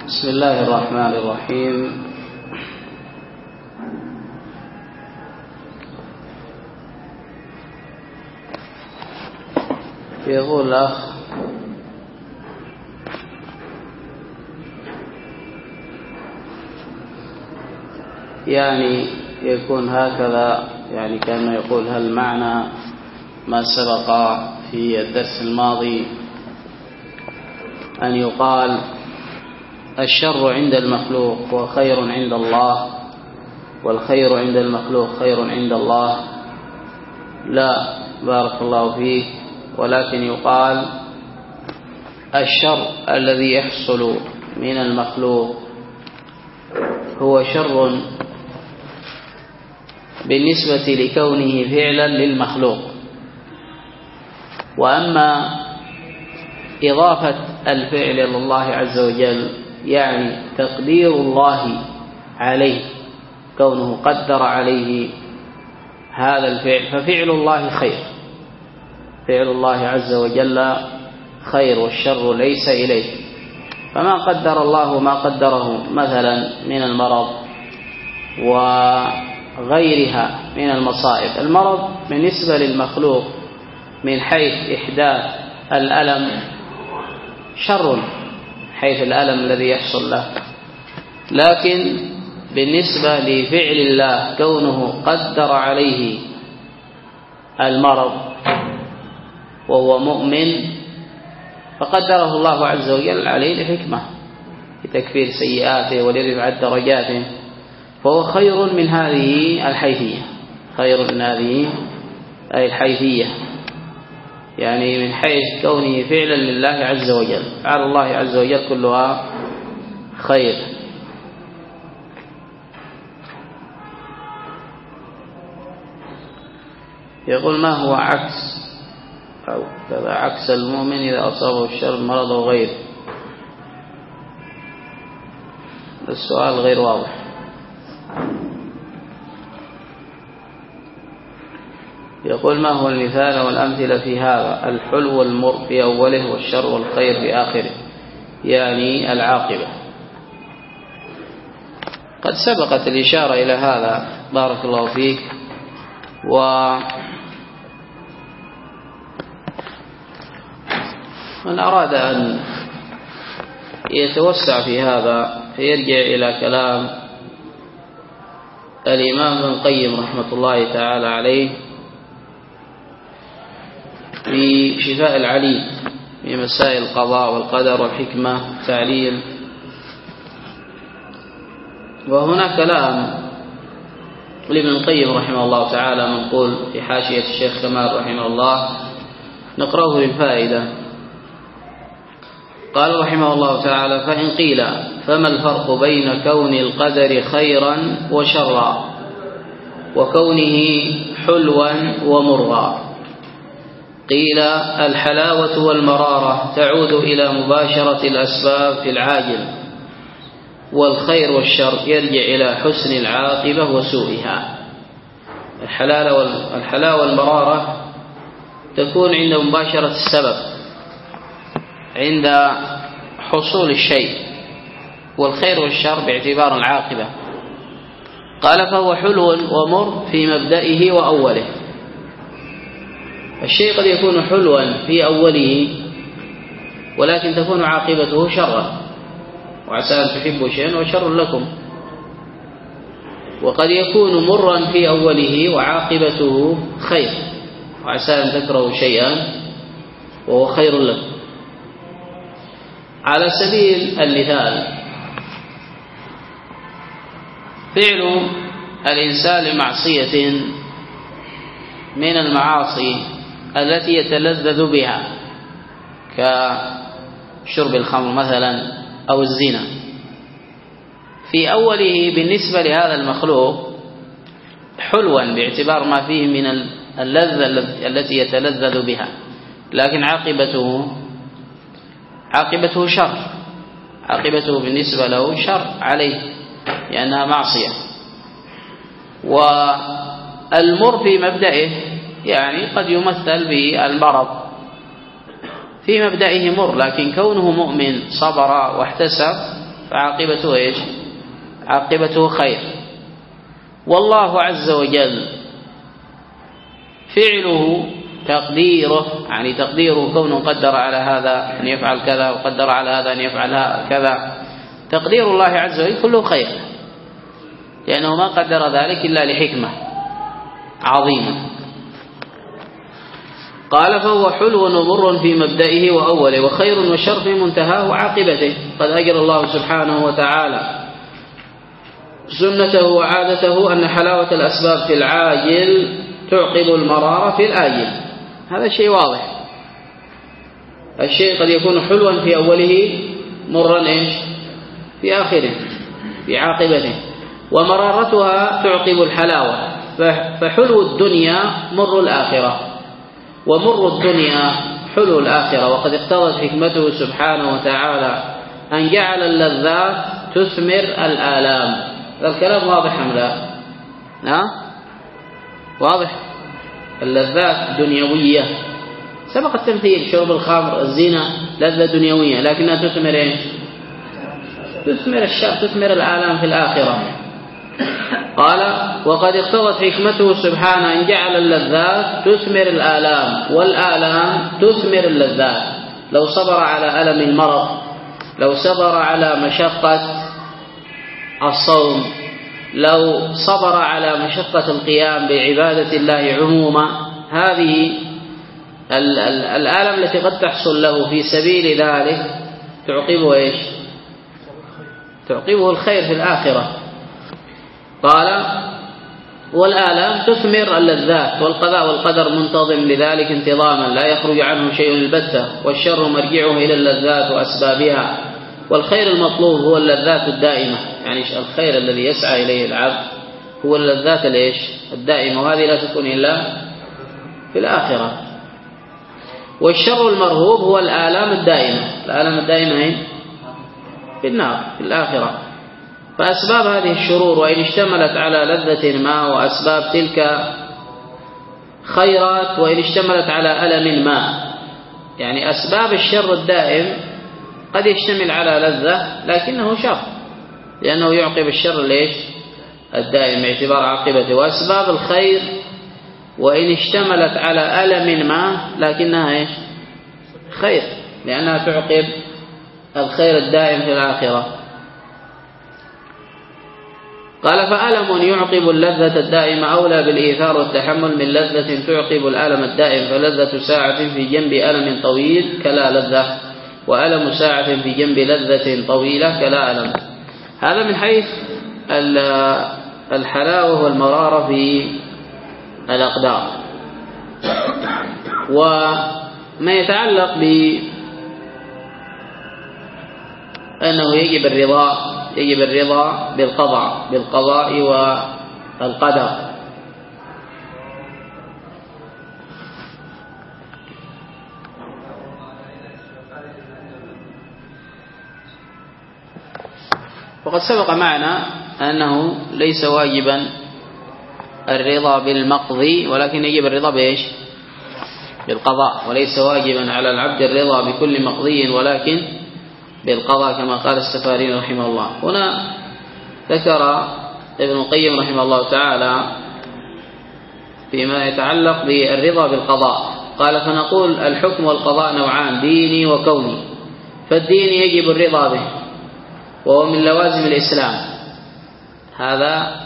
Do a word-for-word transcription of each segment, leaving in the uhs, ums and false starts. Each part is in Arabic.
بسم الله الرحمن الرحيم. يقول الأخ: يعني يكون هكذا، يعني كأنه يقول هل معنى ما سبق في الدرس الماضي أن يقال الشر عند المخلوق وخير عند الله، والخير عند المخلوق خير عند الله؟ لا، بارك الله فيك، ولكن يقال الشر الذي يحصل من المخلوق هو شر بالنسبة لكونه فعلا للمخلوق، وأما إضافة الفعل إلى الله عز وجل يعني تقدير الله عليه، كونه قدر عليه هذا الفعل، ففعل الله خير، فعل الله عز وجل خير، والشر ليس إليه. فما قدر الله ما قدره مثلا من المرض وغيرها من المصائب، المرض بالنسبة للمخلوق من حيث إحداث الألم شر، حيث الألم الذي يحصل له، لكن بالنسبة لفعل الله كونه قدر عليه المرض وهو مؤمن فقدره الله عز وجل عليه لحكمة لتكفير سيئاته ولرفعة درجاته، فهو خير من هذه الحيثية، خير من هذه أي الحيثية، يعني من حيث كونه فعلا لله عز وجل، على الله عز وجل كلها خير. يقول: ما هو عكس أو كذا عكس المؤمن إذا أصابه الشر مرض وغيره؟ السؤال غير واضح. يقول: ما هو المثال والأمثلة في هذا؟ الحلو والمر في أوله والشر والخير في آخره، يعني العاقبة. قد سبقت الإشارة إلى هذا، بارك الله فيك. ومن أراد أن يتوسع في هذا فيرجع إلى كلام الإمام ابن القيم رحمة الله تعالى عليه في شفاء العليل في مسائل القضاء والقدر والحكمة والتعليل. وهنا كلام لابن القيم رحمه الله تعالى منقول في حاشية الشيخ كمال رحمه الله، نقرأه للفائدة. قال رحمه الله تعالى: فإن قيل فما الفرق بين كون القدر خيرا وشرا وكونه حلوا ومرا؟ قيل: الحلاوة والمرارة تعود إلى مباشرة الأسباب في العاجل، والخير والشر يرجع إلى حسن العاقبة وسوءها. الحلاوة والمرارة تكون عند مباشرة السبب، عند حصول الشيء، والخير والشر باعتبار العاقبة. قال: فهو حلو ومر في مبدئه وأوله. الشيء قد يكون حلوا في أوله ولكن تكون عاقبته شرا، وعسى أن تحبوا شيئا وشر لكم. وقد يكون مرا في أوله وعاقبته خير، وعسى أن تكرهوا شيئا وهو خير لكم. على سبيل المثال، فعل الإنسان لمعصية من المعاصي التي يتلذذ بها كشرب الخمر مثلا أو الزنا، في أوله بالنسبة لهذا المخلوق حلوا باعتبار ما فيه من اللذة التي يتلذذ بها، لكن عاقبته عاقبته شر، عاقبته بالنسبة له شر عليه لأنها معصية. والمر في مبدئه يعني قد يمثل بالمرض، في مبدئه مر، لكن كونه مؤمن صبر واحتسب فعاقبته إيش؟ عاقبته خير. والله عز وجل فعله تقديره، يعني تقديره كونه قدر على هذا أن يفعل كذا وقدر على هذا أن يفعل كذا، تقدير الله عز وجل كله خير، لأنه ما قدر ذلك إلا لحكمة عظيمة. قال فهو حلو ومر في مبدئه وأوله، وخير وشر في منتهاه وعاقبته. قد أجرى الله سبحانه وتعالى سنته وعادته أن حلاوة الأسباب في العاجل تعقب المرارة في الآجل. هذا شيء واضح. الشيء قد يكون حلوا في أوله مرا إيش في آخره في عاقبته، ومرارتها تعقب الحلاوة. فحلو الدنيا مر الآخرة، ومر الدنيا حلو الآخرة. وقد اقتضت حكمته سبحانه وتعالى أن جعل اللذات تثمر الآلام. هذا الكلام واضح أم لا؟ نعم واضح. اللذات دنيوية، سبق التمثيل، شرب الخمر، الزنا لذة دنيوية، لكنها تثمر ايش؟ تثمر الشر، تثمر الآلام في الآخرة. قال وقد اقتضت حكمته سبحانه أن جعل اللذات تثمر الآلام، والآلام تثمر اللذات. لو صبر على ألم المرض، لو صبر على مشقة الصوم، لو صبر على مشقة القيام بعبادة الله عموما، هذه الآلام التي قد تحصل له في سبيل ذلك تعقبه ايش؟ تعقبه الخير في الآخرة. قال والآلام تثمر اللذات، والقضاء والقدر منتظم لذلك انتظاما لا يخرج عنه شيء البتة، والشر مرجعه إلى اللذات وأسبابها، والخير المطلوب هو اللذات الدائمة. يعني الخير الذي يسعى إليه العبد هو اللذات الايش؟ الدائمة، وهذه لا تكون إلا في الآخرة. والشر المرهوب هو الآلام الدائمة. الآلام الدائمة هي في النار في الآخرة. فأسباب هذه الشرور وإن اشتملت على لذة ما، وأسباب تلك خيرات وإن اشتملت على ألم ما. يعني أسباب الشر الدائم قد يشتمل على لذة لكنه شر، لأنه يعقب الشر ليش؟ الدائم باعتبار عاقبته. وأسباب الخير وإن اشتملت على ألم ما لكنها ايش؟ خير، لأنها تعقب الخير الدائم في الآخرة. قال فألم يعقب اللذة الدائمة أولى بالإيثار والتحمل من لذة تعقب الألم الدائم، فلذة ساعة في جنب ألم طويل كلا لذة، وألم ساعة في جنب لذة طويلة كلا ألم. هذا من حيث الحلاوة والمرارة في الأقدار. وما يتعلق بأنه يجب الرضا يجب الرضا بالقضاء بالقضاء والقدر. وقد سبق معنا أنه ليس واجبا الرضا بالمقضي، ولكن يجب الرضا بإيش؟ بالقضاء. وليس واجبا على العبد الرضا بكل مقضي ولكن بالقضاء، كما قال السفارين رحمه الله. هنا ذكر ابن القيم رحمه الله تعالى فيما يتعلق بالرضا بالقضاء، قال فنقول الحكم والقضاء نوعان، ديني وكوني. فالدين يجب الرضا به، وهو من لوازم الإسلام. هذا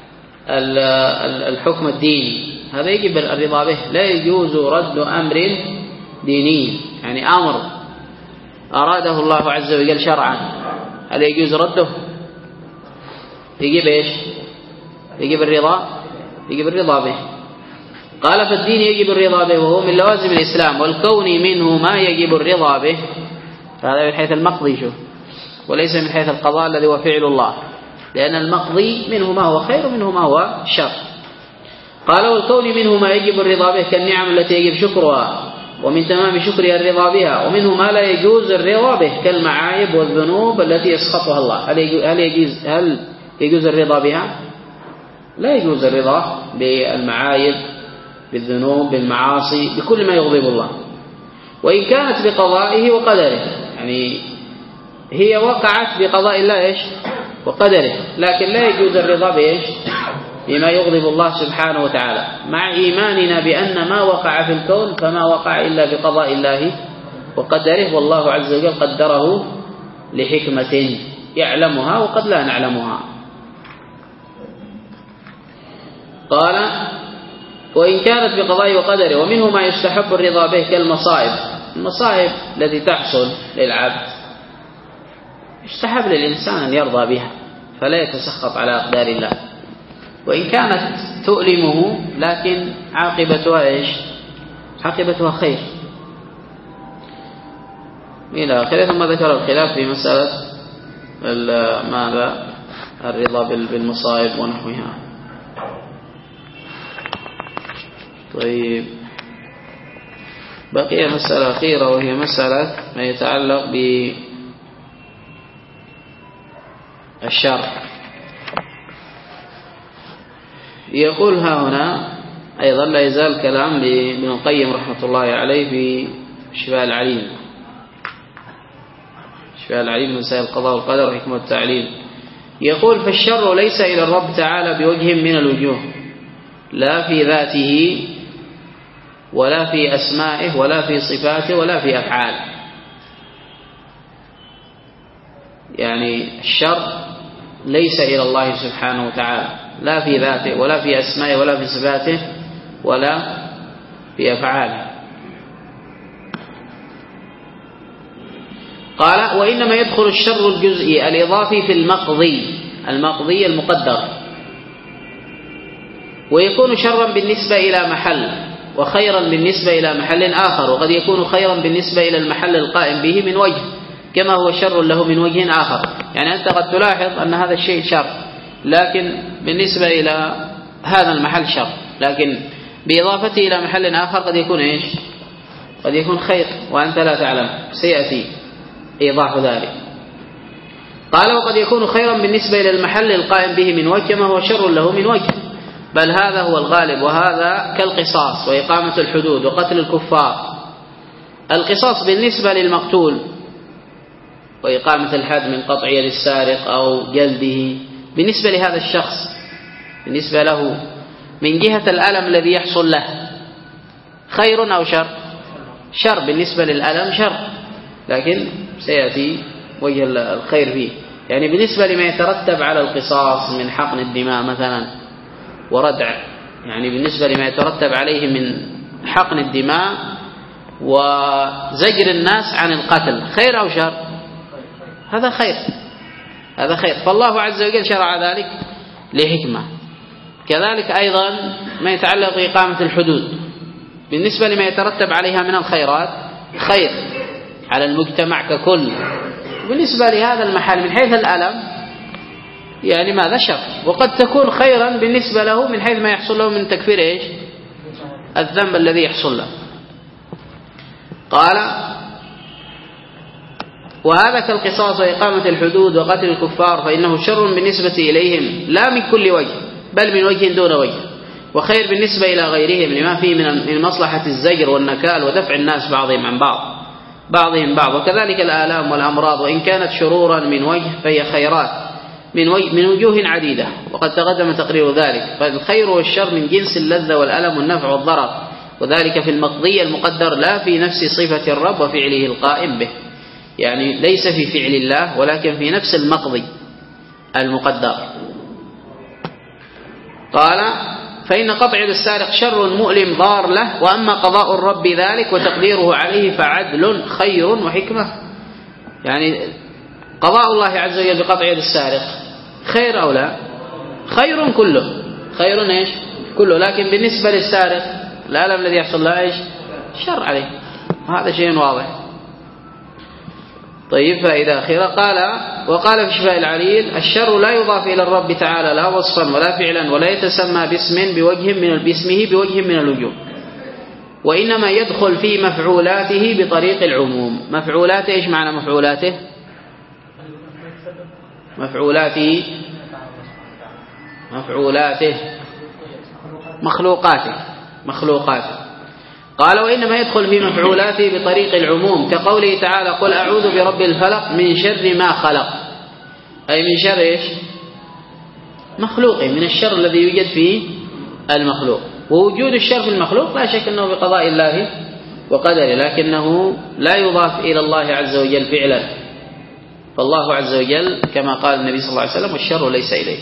الحكم الديني، هذا يجب الرضا به. لا يجوز رد أمر ديني، يعني أمر أراده الله عز وجل شرعا، هل يجوز رده؟ يجب إيش؟ يجب الرضا يجب الرضا به. قال فالدين يجب الرضا به، وهو من لوازم الإسلام. والكون منه ما يجب الرضا به، فهذا من حيث المقضي شوف، وليس من حيث القضاء الذي هو فعل الله، لأن المقضي منه ما هو خير ومنه ما هو شر. قال والكون منه ما يجب الرضا به كالنعم التي يجب شكرها، ومن تمام شكرها الرضا بها. ومنه ما لا يجوز الرضا به كالمعايب والذنوب التي يسخطها الله. هل يجوز هل يجوز الرضا بها؟ لا يجوز الرضا بالمعايب، بالذنوب، بالمعاصي، بكل ما يغضب الله، وإن كانت بقضائه وقدره. يعني هي وقعت بقضاء الله إيش وقدره، لكن لا يجوز الرضا بإيش بما يغضب الله سبحانه وتعالى، مع إيماننا بأن ما وقع في الكون فما وقع إلا بقضاء الله وقدره، والله عز وجل قدره لحكمة يعلمها وقد لا نعلمها. قال وإن كانت بقضاء وقدره، ومنه ما يستحب الرضا به كالمصائب، المصائب التي تحصل للعبد يستحب للإنسان أن يرضى بها فلا يتسخط على أقدار الله، وإن كانت تؤلمه لكن عاقبتها إيش عاقبتها خير إلى آخره. ثم ذكر الخلاف في مسألة ماذا الرضا بالمصائب ونحوها. طيب بقي مسألة أخيرة وهي مسألة ما يتعلق بالشر. يقول ها هنا أيضا لا يزال كلام لابن القيم رحمة الله عليه في شفاء العليم، شفاء العليم من مسائل القضاء والقدر وحكمة التعليل. يقول فالشر ليس إلى الرب تعالى بوجه من الوجوه، لا في ذاته ولا في أسمائه ولا في صفاته ولا في أفعاله. يعني الشر ليس إلى الله سبحانه وتعالى، لا في ذاته ولا في أسمائه ولا في صفاته ولا في أفعاله. قال وإنما يدخل الشر الجزئي الإضافي في المقضي، المقضي المقدر، ويكون شرا بالنسبة إلى محل وخيرا بالنسبة إلى محل آخر، وقد يكون خيرا بالنسبة إلى المحل القائم به من وجه كما هو شر له من وجه آخر. يعني أنت قد تلاحظ أن هذا الشيء شر لكن بالنسبة إلى هذا المحل شر، لكن بإضافته إلى محل آخر قد يكون إيش قد يكون خير وأنت لا تعلم، سيأتي إيضاح ذلك. قال وقد يكون خيرا بالنسبة إلى المحل القائم به من وجه كما هو شر له من وجه، بل هذا هو الغالب، وهذا كالقصاص وإقامة الحدود وقتل الكفار. القصاص بالنسبة للمقتول وإقامة الحد من قطع يد السارق أو جلده بالنسبة لهذا الشخص، بالنسبة له من جهة الألم الذي يحصل له خير أو شر؟ شر بالنسبة للألم شر، لكن سيأتي وجه الخير فيه. يعني بالنسبة لما يترتب على القصاص من حقن الدماء مثلا وردع، يعني بالنسبة لما يترتب عليه من حقن الدماء وزجر الناس عن القتل خير أو شر؟ هذا خير، هذا خير، فالله عز وجل شرع ذلك لحكمة. كذلك أيضا ما يتعلق بإقامة الحدود بالنسبة لما يترتب عليها من الخيرات خير على المجتمع ككل، بالنسبة لهذا المحل من حيث الألم يعني ماذا شر، وقد تكون خيرا بالنسبة له من حيث ما يحصل له من تكفير إيش الذنب الذي يحصل له. قال وهذا كالقصاص وإقامة الحدود وقتل الكفار، فإنه شر بالنسبة إليهم لا من كل وجه بل من وجه دون وجه، وخير بالنسبة إلى غيرهم لما فيه من مصلحة الزجر والنكال ودفع الناس بعضهم عن بعض بعضهم بعض. وكذلك الآلام والأمراض وإن كانت شرورا من وجه فهي خيرات من من وجوه عديدة، وقد تقدم تقرير ذلك. فالخير والشر من جنس اللذة والألم والنفع والضرر، وذلك في المقضي المقدر لا في نفس صفة الرب وفعله القائم به، يعني ليس في فعل الله ولكن في نفس المقضي المقدر. قال فإن قطع يد السارق شر مؤلم ضار له، وأما قضاء الرب ذلك وتقديره عليه فعدل خير وحكمة. يعني قضاء الله عز وجل بقطع يد السارق خير أو لا؟ خير كله، خير إيش كله، لكن بالنسبة للسارق الألم الذي يحصل له إيش شر عليه، وهذا شيء واضح. طيب فإذا أخيرا قال وقال في شفاء العليل الشر لا يضاف إلى الرب تعالى لا وصفا ولا فعلا ولا يتسمى باسم بوجه من باسمه بوجه من الوجوه، وإنما يدخل في مفعولاته بطريق العموم. مفعولاته إيش معنى مفعولاته؟ مفعولاته مفعولاته مخلوقاته مخلوقاته قال وإنما يدخل في مفعولاته بطريق العموم كقوله تعالى قل أعوذ برب الفلق من شر ما خلق، أي من شر إيش؟ مخلوق، من الشر الذي يوجد في المخلوق. ووجود الشر في المخلوق لا شك أنه بقضاء الله وقدره، لكنه لا يضاف إلى الله عز وجل فعلا، فالله عز وجل كما قال النبي صلى الله عليه وسلم والشر ليس إليه.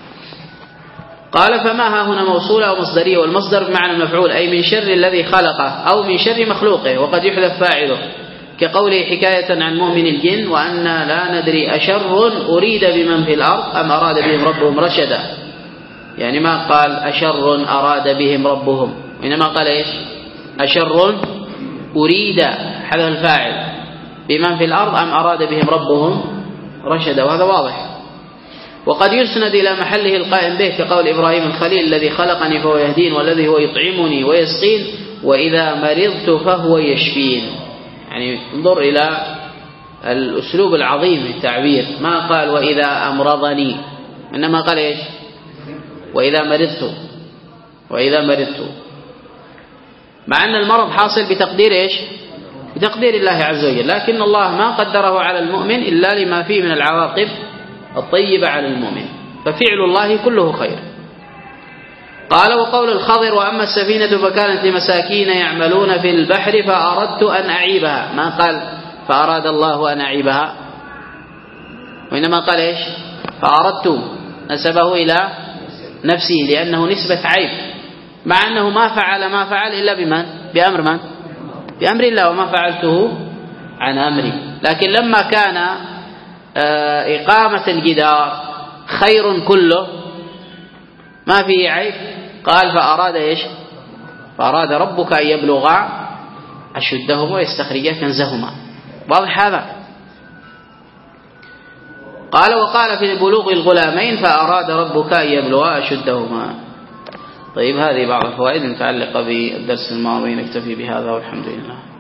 قال فما ها هنا موصولة أو مصدرية، والمصدر بمعنى المفعول أي من شر الذي خلقه أو من شر مخلوقه، وقد يحذف فاعله كقوله حكاية عن مؤمن الجن وأنا لا ندري أشر أريد بمن في الأرض أم أراد بهم ربهم رشدا، يعني ما قال أشر أراد بهم ربهم، وإنما قال إيش؟ أشر أريد حذف الفاعل بمن في الأرض أم أراد بهم ربهم رشدا، وهذا واضح. وقد يسند إلى محله القائم به كقول إبراهيم الخليل الذي خلقني فهو يهدين والذي هو يطعمني ويسقين وإذا مرضت فهو يشفين. يعني انظر إلى الأسلوب العظيم في التعبير، ما قال وإذا أمرضني، إنما قال إيش؟ وإذا مرضت، وإذا مرضت، مع أن المرض حاصل بتقدير إيش؟ بتقدير الله عز وجل، لكن الله ما قدره على المؤمن إلا لما فيه من العواقب الطيبة على المؤمن، ففعل الله كله خير. قال وقول الخضر وأما السفينة فكانت لمساكين يعملون في البحر فأردت أن أعيبها، ما قال فأراد الله أن أعيبها، وإنما قال إيش؟ فأردت، نسبه إلى نفسه لأنه نسبة عيب، مع أنه ما فعل ما فعل إلا بمن؟ بأمر من؟ بأمر الله، وما فعلته عن أمري. لكن لما كان إقامة الجدار خير كله ما فيه عيب، قال فأراد إيش؟ فأراد ربك أن يبلغا أشدهما ويستخرجا كنزهما. واضح هذا؟ قال وقال في بلوغ الغلامين فأراد ربك أن يبلغا أشدهما. طيب هذه بعض الفوائد المتعلقة بالدرس الماضي، نكتفي بهذا والحمد لله.